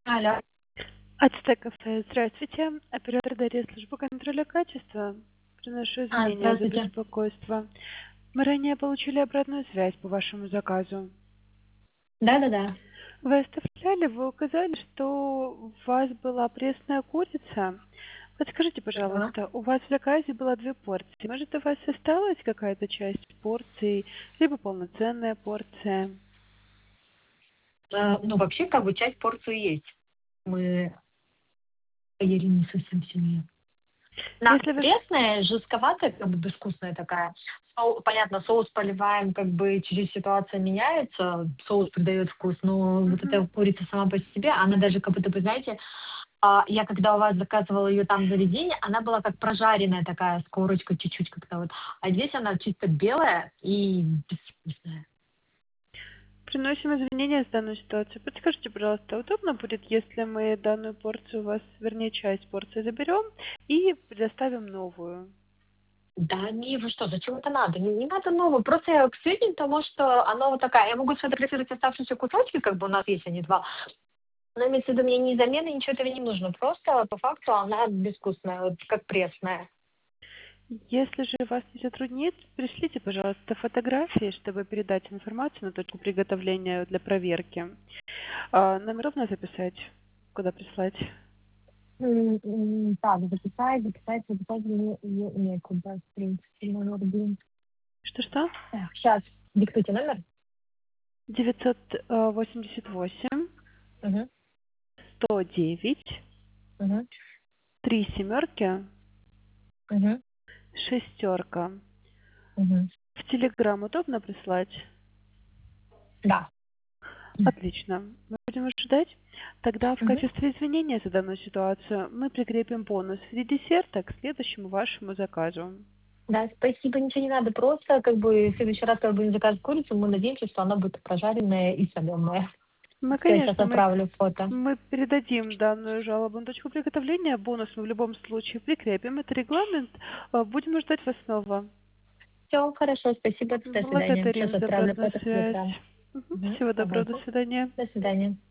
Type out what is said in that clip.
Алло. Ацтек кафе. Здравствуйте. Оператор Дарья, служба контроля качества. Приношу извинения за Здравствуйте. беспокойство. Мы ранее получили обратную связь по вашему заказу. Да-да-да. Вы оставляли, вы указали, что у вас была пресная курица. Подскажите, Да. пожалуйста, у вас в заказе было 2 порции. Может, у вас осталась какая-то часть порции, либо полноценная порция? Ну, вообще, как бы часть порции есть. Мы поели не совсем всю её. Она Если вы... пресная, жестковатая, как бы безвкусная такая. Понятно, соус поливаем, как бы чуть-чуть ситуация меняется, соус придает вкус, но вот Мгм. эта курица сама по себе, она даже как будто бы, знаете, я когда у вас заказывала ее там в заведении, она была как прожаренная такая, с корочкой чуть-чуть как-то вот. А здесь она чисто белая и безвкусная. Приносим извинения за данную ситуацию. Подскажите, пожалуйста, удобно будет, если мы данную порцию у вас, вернее, часть порции заберем и предоставим новую? Да не, вы что, зачем это надо? Не надо новую. Просто я к сведению того, что оно вот такая. Я могу сфотографировать оставшиеся кусочки, как бы у нас есть они два. Но имеется в виду, мне ни замены, ничего этого не нужно. Просто по факту она безвкусная, вот как пресная. Если же вас не затруднит, пришлите, пожалуйста, фотографии, чтобы передать информацию на точку приготовления для проверки. Номер нужно записать, куда прислать? Так, записать мне её некуда, в принципе, номер один. Что-что? Сейчас, диктуйте номер. 988 Угу, 109 угу, 3 семерки угу, шестерка. угу. В Телеграм удобно прислать? Да. Отлично. Мы будем ожидать. Тогда в Мгм. качестве извинения за данную ситуацию мы прикрепим бонус в виде десерта к следующему вашему заказу. Да, спасибо, ничего не надо. Просто как бы в следующий раз, когда будем заказывать курицу, мы надеемся, что она будет прожаренная и соленая. Мы, Я сейчас конечно, мы, отправлю фото. мы передадим данную жалобу на точку приготовления. Бонус мы в любом случае прикрепим. Это регламент. Будем ждать вас снова. Все, хорошо, спасибо, до свидания. Сейчас Благодарим за отправлю обратную фото в связь. Телеграм. Всего доброго. До Ага. свидания. До свидания.